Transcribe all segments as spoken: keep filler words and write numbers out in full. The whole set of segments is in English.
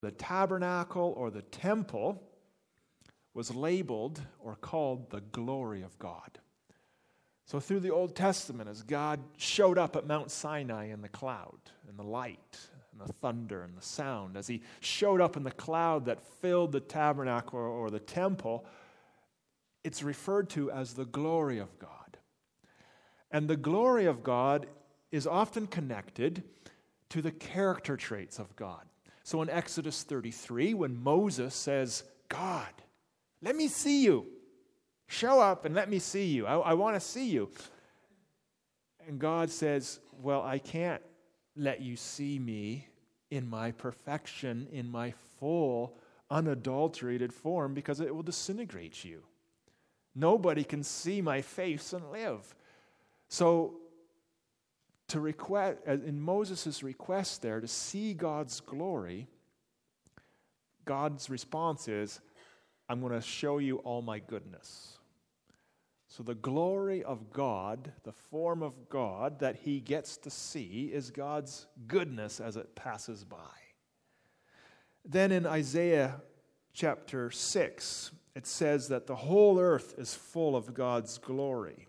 The tabernacle or the temple was labeled or called the glory of God. So through the Old Testament, as God showed up at Mount Sinai in the cloud and the light and the thunder and the sound, as he showed up in the cloud that filled the tabernacle or the temple, it's referred to as the glory of God. And the glory of God is often connected to the character traits of God. So in Exodus thirty-three, when Moses says, God, let me see you. Show up and let me see you. I, I want to see you. And God says, well, I can't let you see me in my perfection, in my full, unadulterated form, because it will disintegrate you. Nobody can see my face and live. So, to request, in Moses' request there, to see God's glory, God's response is, I'm going to show you all my goodness. So the glory of God, the form of God that he gets to see, is God's goodness as it passes by. Then in Isaiah chapter six, it says that the whole earth is full of God's glory.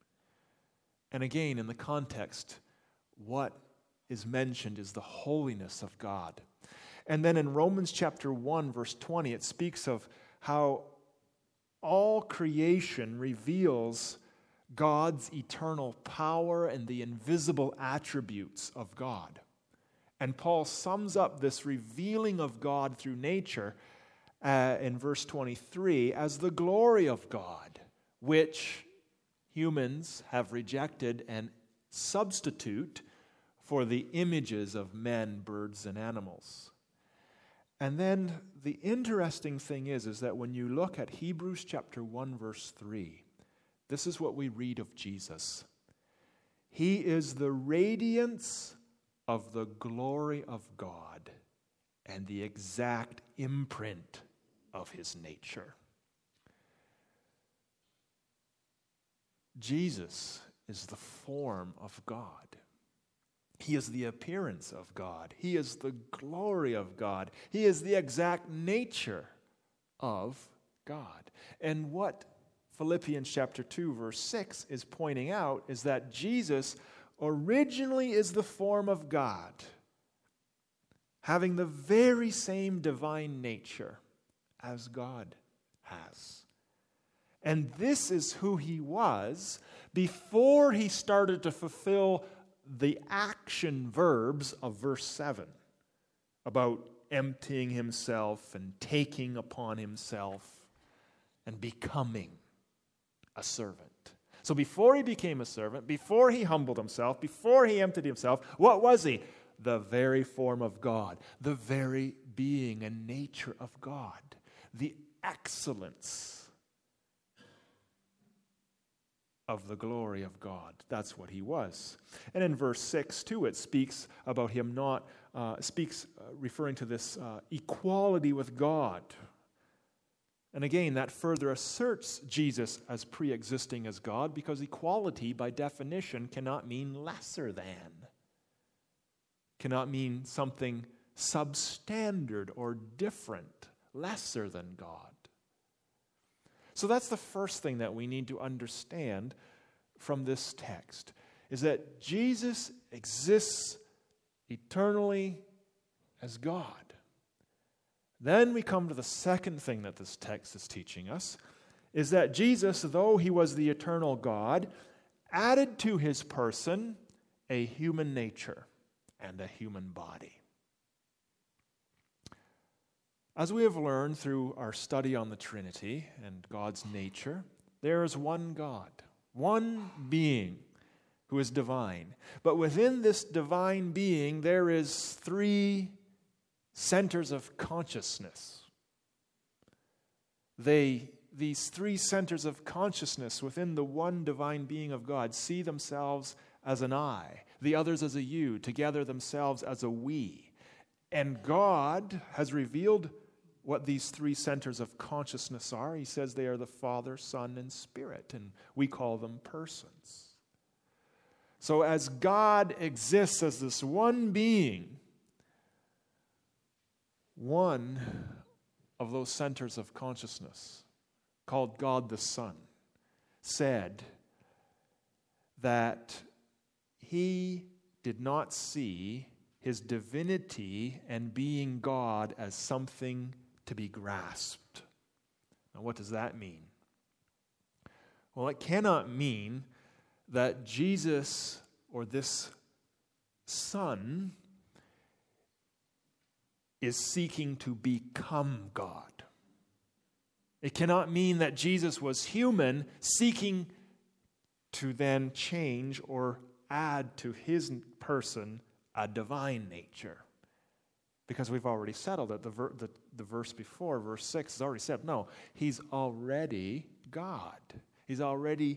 And again, in the context, what is mentioned is the holiness of God. And then in Romans chapter one, verse twenty, it speaks of how all creation reveals God's eternal power and the invisible attributes of God. And Paul sums up this revealing of God through nature uh, in verse twenty-three as the glory of God, which humans have rejected and substitute for the images of men, birds, and animals. And then the interesting thing is, is that when you look at Hebrews chapter one, verse three, this is what we read of Jesus. He is the radiance of the glory of God and the exact imprint of his nature. Jesus is the form of God. He is the appearance of God. He is the glory of God. He is the exact nature of God. And what Philippians chapter two, verse six is pointing out is that Jesus originally is the form of God, having the very same divine nature as God has. And this is who he was before he started to fulfill the action verbs of verse seven about emptying himself and taking upon himself and becoming a servant. So before he became a servant, before he humbled himself, before he emptied himself, what was he? The very form of God, the very being and nature of God, the excellence of the glory of God. That's what he was. And in verse six, too, it speaks about him not, uh, speaks uh, referring to this uh, equality with God. And again, that further asserts Jesus as pre-existing as God, because equality, by definition, cannot mean lesser than, cannot mean something substandard or different, lesser than God. So that's the first thing that we need to understand from this text, is that Jesus exists eternally as God. Then we come to the second thing that this text is teaching us, is that Jesus, though he was the eternal God, added to his person a human nature and a human body. As we have learned through our study on the Trinity and God's nature, there is one God, one being who is divine. But within this divine being, there is three centers of consciousness. They, these three centers of consciousness within the one divine being of God see themselves as an I, the others as a you, together themselves as a we. And God has revealed what these three centers of consciousness are. He says they are the Father, Son, and Spirit, and we call them persons. So as God exists as this one being, one of those centers of consciousness, called God the Son, said that he did not see his divinity and being God as something to be grasped. Now, what does that mean? Well, it cannot mean that Jesus or this Son is seeking to become God. It cannot mean that Jesus was human seeking to then change or add to his person a divine nature. Because we've already settled it. The, ver- the, the verse before, verse six, has already said, no, he's already God. He's already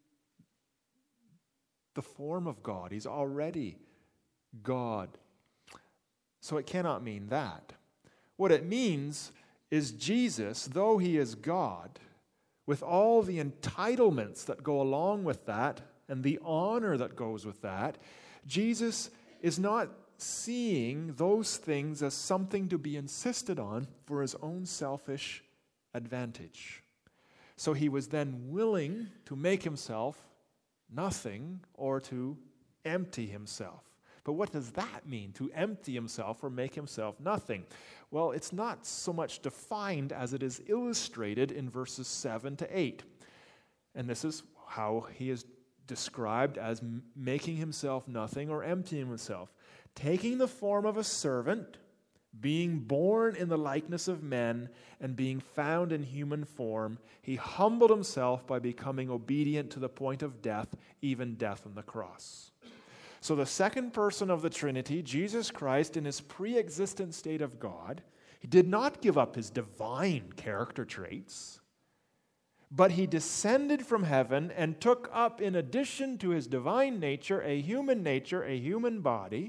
the form of God. He's already God. So it cannot mean that. What it means is Jesus, though he is God, with all the entitlements that go along with that and the honor that goes with that, Jesus is not seeing those things as something to be insisted on for his own selfish advantage. So he was then willing to make himself nothing or to empty himself. But what does that mean, to empty himself or make himself nothing? Well, it's not so much defined as it is illustrated in verses seven to eight. And this is how he is described as making himself nothing or emptying himself. Taking the form of a servant, being born in the likeness of men, and being found in human form, he humbled himself by becoming obedient to the point of death, even death on the cross. So the second person of the Trinity, Jesus Christ, in his pre-existent state of God, he did not give up his divine character traits, but he descended from heaven and took up, in addition to his divine nature, a human nature, a human body,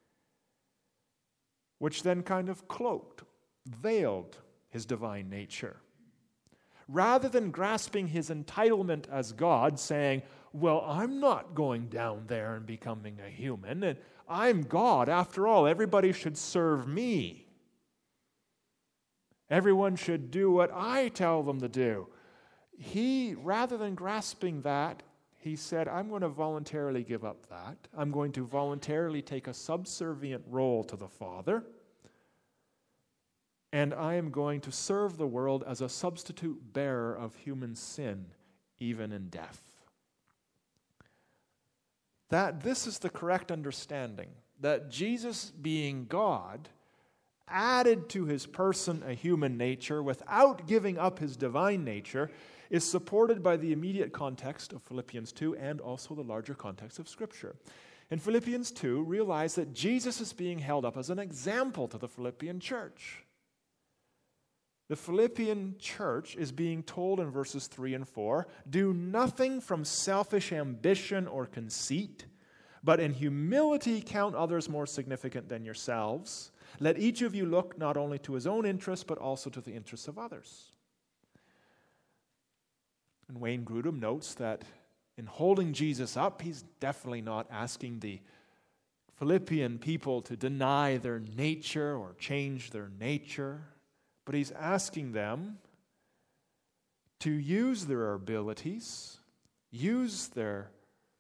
which then kind of cloaked, veiled his divine nature. Rather than grasping his entitlement as God, saying, well, I'm not going down there and becoming a human, and I'm God. After all, everybody should serve me. Everyone should do what I tell them to do. He, rather than grasping that, he said, I'm going to voluntarily give up that. I'm going to voluntarily take a subservient role to the Father, and I am going to serve the world as a substitute bearer of human sin, even in death. That this is the correct understanding, that Jesus, being God, added to his person a human nature without giving up his divine nature, is supported by the immediate context of Philippians two and also the larger context of Scripture. In Philippians two, realize that Jesus is being held up as an example to the Philippian church. The Philippian church is being told in verses three and four, do nothing from selfish ambition or conceit, but in humility count others more significant than yourselves. Let each of you look not only to his own interests, but also to the interests of others. And Wayne Grudem notes that in holding Jesus up, he's definitely not asking the Philippian people to deny their nature or change their nature, but he's asking them to use their abilities, use their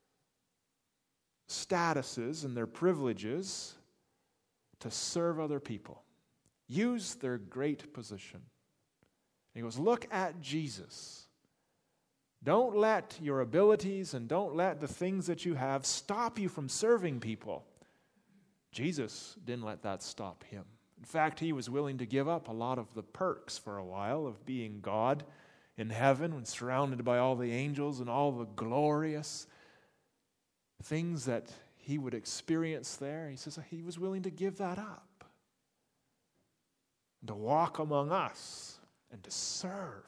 statuses and their privileges to serve other people. Use their great position. He goes, look at Jesus. Don't let your abilities and don't let the things that you have stop you from serving people. Jesus didn't let that stop him. In fact, he was willing to give up a lot of the perks for a while of being God in heaven and surrounded by all the angels and all the glorious things that he would experience there. He says he was willing to give that up and to walk among us and to serve.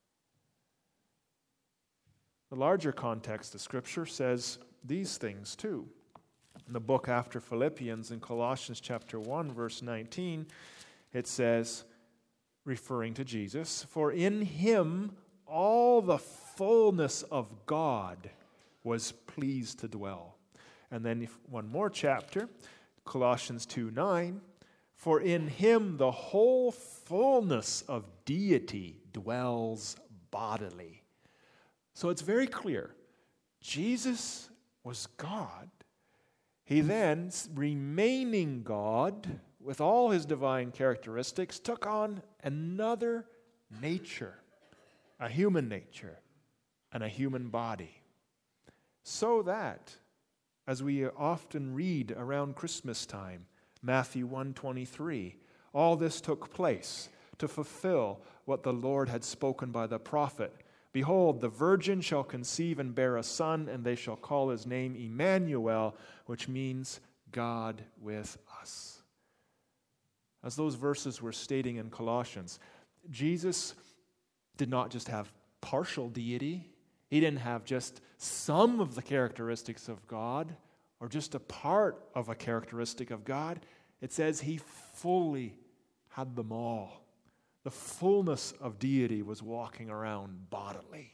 The larger context of Scripture says these things too. In the book after Philippians, in Colossians chapter one, verse nineteen, it says, referring to Jesus, for in him all the fullness of God was pleased to dwell. And then if one more chapter, Colossians two nine, For in him the whole fullness of deity dwells bodily. So it's very clear. Jesus was God. He then, remaining God with all his divine characteristics, took on another nature, a human nature, and a human body. So that, as we often read around Christmas time, Matthew one twenty-three, all this took place to fulfill what the Lord had spoken by the prophet. Behold, the virgin shall conceive and bear a son, and they shall call his name Emmanuel, which means God with us. As those verses were stating in Colossians, Jesus did not just have partial deity. He didn't have just some of the characteristics of God or just a part of a characteristic of God. It says he fully had them all. The fullness of deity was walking around bodily.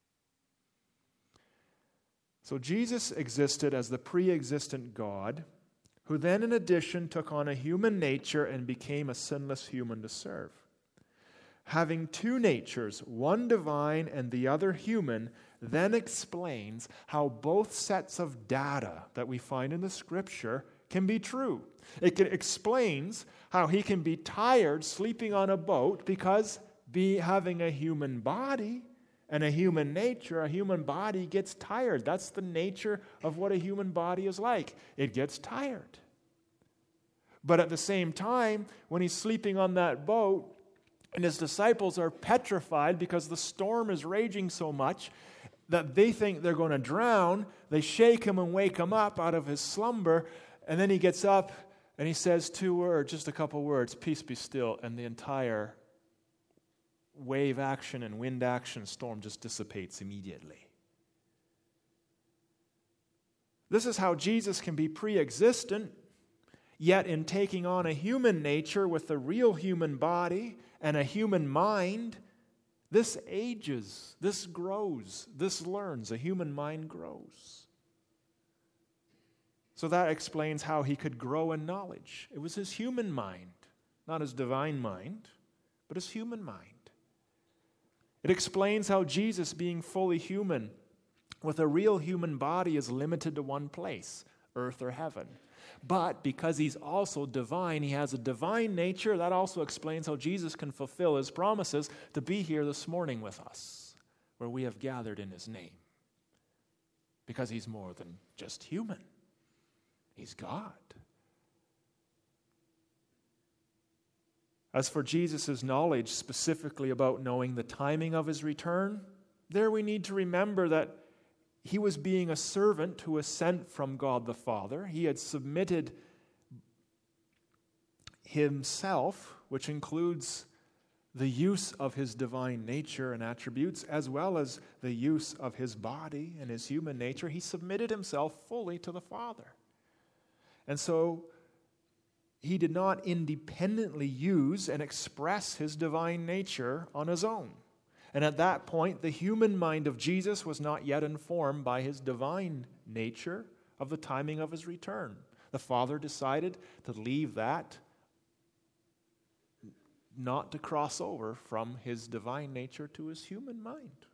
So Jesus existed as the pre-existent God, who then in addition took on a human nature and became a sinless human to serve. Having two natures, one divine and the other human, then explains how both sets of data that we find in the Scripture can be true. It can, explains how he can be tired sleeping on a boat because be, having a human body and a human nature, a human body gets tired. That's the nature of what a human body is like. It gets tired. But at the same time, when he's sleeping on that boat, and his disciples are petrified because the storm is raging so much that they think they're going to drown. They shake him and wake him up out of his slumber. And then he gets up and he says two words, just a couple words, peace be still. And the entire wave action and wind action storm just dissipates immediately. This is how Jesus can be pre-existent, yet in taking on a human nature with a real human body and a human mind, this ages, this grows, this learns. A human mind grows. So that explains how he could grow in knowledge. It was his human mind, not his divine mind, but his human mind. It explains how Jesus, being fully human, with a real human body, is limited to one place, earth or heaven. But because he's also divine, he has a divine nature. That also explains how Jesus can fulfill his promises to be here this morning with us, where we have gathered in his name. Because he's more than just human. He's God. As for Jesus' knowledge, specifically about knowing the timing of his return, there we need to remember that he was being a servant who was sent from God the Father. He had submitted himself, which includes the use of his divine nature and attributes, as well as the use of his body and his human nature. He submitted himself fully to the Father. And so he did not independently use and express his divine nature on his own. And at that point, the human mind of Jesus was not yet informed by his divine nature of the timing of his return. The Father decided to leave that, not to cross over from his divine nature to his human mind.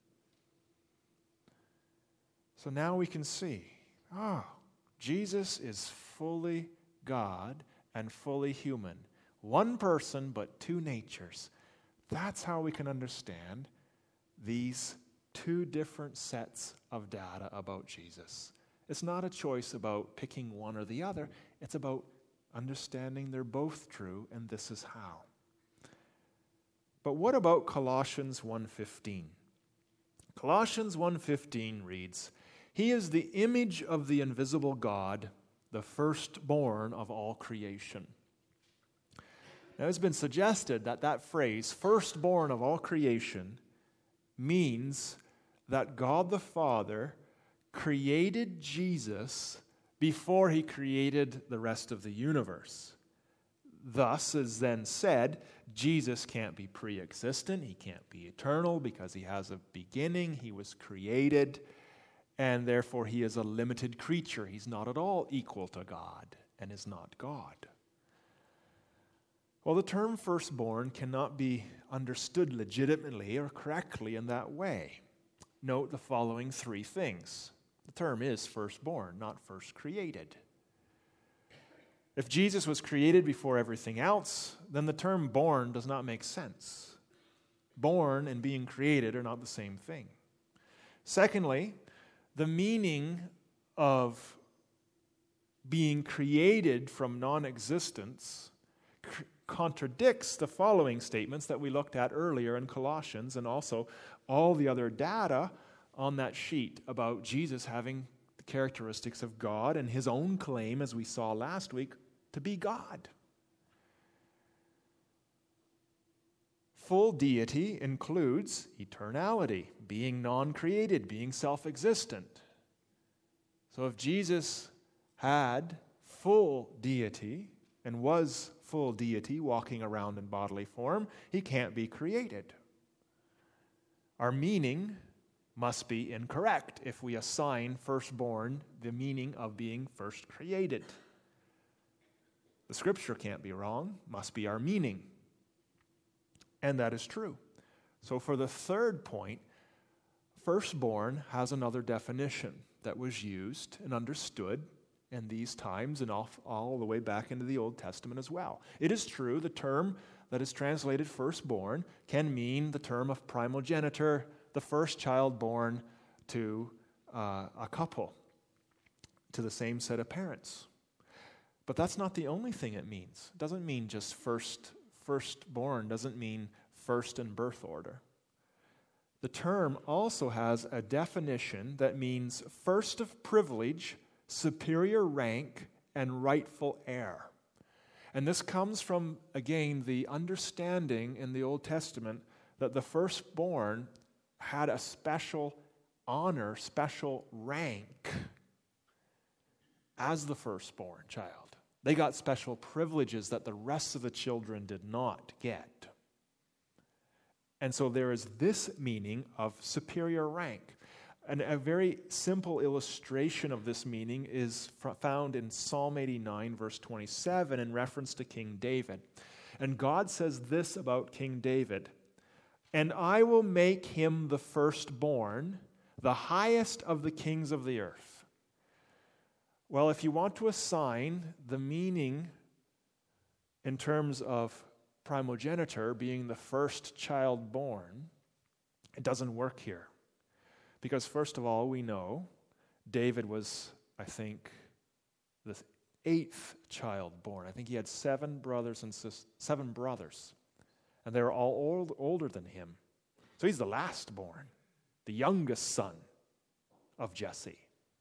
So now we can see, ah, oh, Jesus is fully God and fully human. One person, but two natures. That's how we can understand these two different sets of data about Jesus. It's not a choice about picking one or the other. It's about understanding they're both true, and this is how. But what about Colossians one fifteen? Colossians one fifteen reads, "He is the image of the invisible God, the firstborn of all creation." Now, it's been suggested that that phrase, firstborn of all creation, means that God the Father created Jesus before he created the rest of the universe. Thus, as then said, Jesus can't be pre-existent, he can't be eternal because he has a beginning, he was created, and therefore he is a limited creature. He's not at all equal to God and is not God. Well, the term firstborn cannot be understood legitimately or correctly in that way. Note the following three things. The term is firstborn, not first created. If Jesus was created before everything else, then the term born does not make sense. Born and being created are not the same thing. Secondly, the meaning of being created from non-existence c- contradicts the following statements that we looked at earlier in Colossians, and also all the other data on that sheet about Jesus having the characteristics of God and his own claim, as we saw last week, to be God. Full deity includes eternality, being non-created, being self-existent. So if Jesus had full deity and was full deity walking around in bodily form, he can't be created. Our meaning must be incorrect if we assign firstborn the meaning of being first created. The scripture can't be wrong, must be our meaning. And that is true. So for the third point, firstborn has another definition that was used and understood in these times and all, all the way back into the Old Testament as well. It is true, the term that is translated firstborn can mean the term of primogenitor, the first child born to uh, a couple, to the same set of parents. But that's not the only thing it means. It doesn't mean just first, firstborn, doesn't mean first in birth order. The term also has a definition that means first of privilege, superior rank, and rightful heir. And this comes from, again, the understanding in the Old Testament that the firstborn had a special honor, special rank as the firstborn child. They got special privileges that the rest of the children did not get. And so there is this meaning of superior rank. And a very simple illustration of this meaning is found in Psalm eighty-nine, verse twenty-seven, in reference to King David. And God says this about King David, "And I will make him the firstborn, the highest of the kings of the earth." Well, if you want to assign the meaning in terms of primogenitor being the first child born, it doesn't work here. Because first of all, we know David was, I think, the eighth child born. I think he had seven brothers and sis- seven brothers, and they were all old, older than him. So he's the last born, the youngest son of Jesse.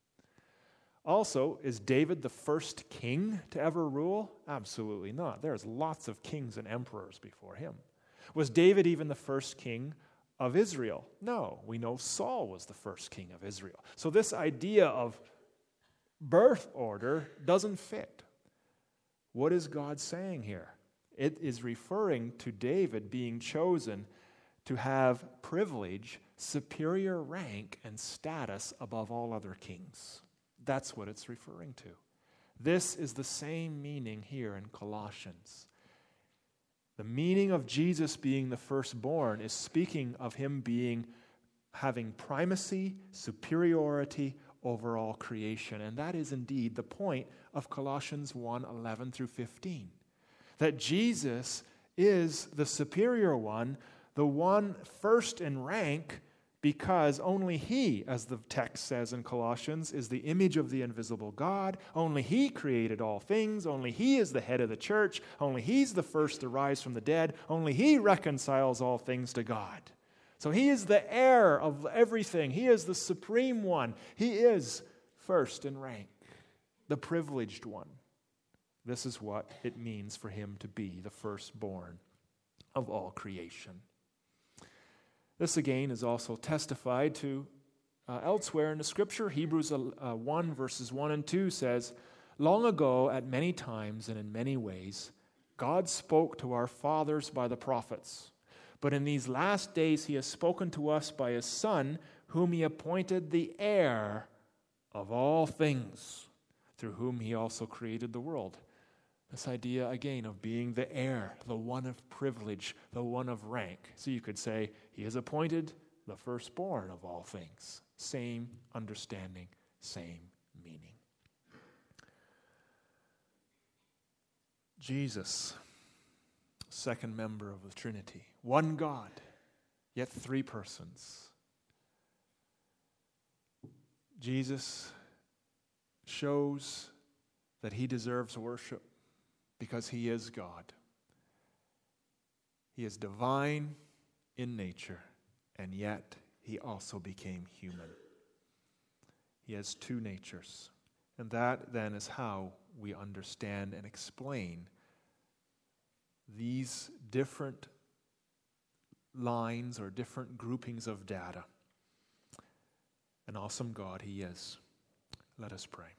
Also, is David the first king to ever rule? Absolutely not. There's lots of kings and emperors before him. Was David even the first king of Israel? No. We know Saul was the first king of Israel. So this idea of birth order doesn't fit. What is God saying here? It is referring to David being chosen to have privilege, superior rank, and status above all other kings. That's what it's referring to. This is the same meaning here in Colossians. The meaning of Jesus being the firstborn is speaking of him being, having primacy, superiority over all creation. And that is indeed the point of Colossians one, eleven through fifteen. That Jesus is the superior one, the one first in rank, because only he, as the text says in Colossians, is the image of the invisible God. Only he created all things. Only he is the head of the church. Only he's the first to rise from the dead. Only he reconciles all things to God. So he is the heir of everything. He is the supreme one. He is first in rank, the privileged one. This is what it means for him to be the firstborn of all creation. This again is also testified to uh, elsewhere in the scripture. Hebrews uh, one verses one and two says, "Long ago, at many times and in many ways, God spoke to our fathers by the prophets. But in these last days he has spoken to us by his Son, whom he appointed the heir of all things, through whom he also created the world." This idea, again, of being the heir, the one of privilege, the one of rank. So you could say, he is appointed the firstborn of all things. Same understanding, same meaning. Jesus, second member of the Trinity. One God, yet three persons. Jesus shows that he deserves worship because he is God. He is divine in nature, and yet he also became human. He has two natures. And that then is how we understand and explain these different lines or different groupings of data. An awesome God he is. Let us pray.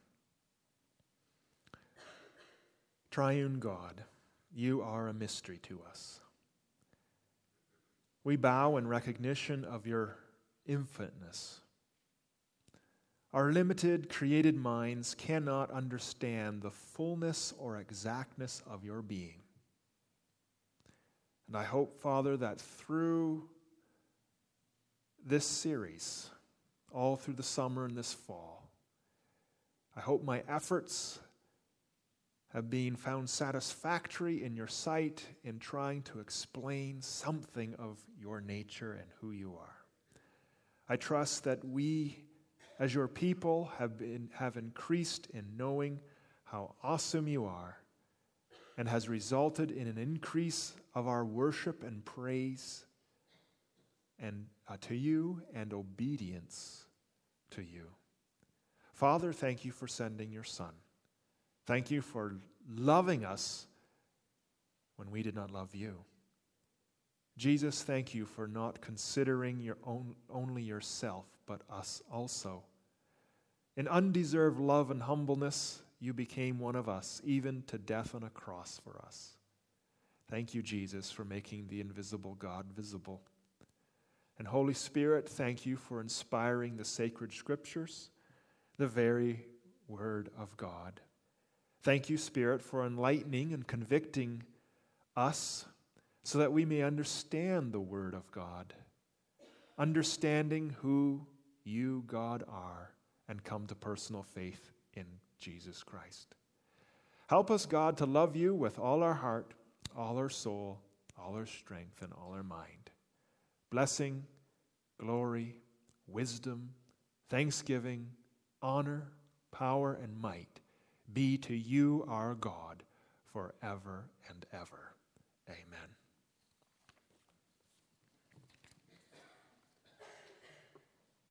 Triune God, you are a mystery to us. We bow in recognition of your infiniteness. Our limited, created minds cannot understand the fullness or exactness of your being. And I hope, Father, that through this series, all through the summer and this fall, I hope my efforts have been found satisfactory in your sight in trying to explain something of your nature and who you are. I trust that we, as your people, have been have increased in knowing how awesome you are, and has resulted in an increase of our worship and praise and uh, to you and obedience to you. Father, thank you for sending your Son. Thank you for loving us when we did not love you. Jesus, thank you for not considering your own only yourself, but us also. In undeserved love and humbleness, you became one of us, even to death on a cross for us. Thank you, Jesus, for making the invisible God visible. And Holy Spirit, thank you for inspiring the sacred scriptures, the very word of God. Thank you, Spirit, for enlightening and convicting us so that we may understand the word of God, understanding who you, God, are, and come to personal faith in Jesus Christ. Help us, God, to love you with all our heart, all our soul, all our strength, and all our mind. Blessing, glory, wisdom, thanksgiving, honor, power, and might be to you, our God, forever and ever. Amen.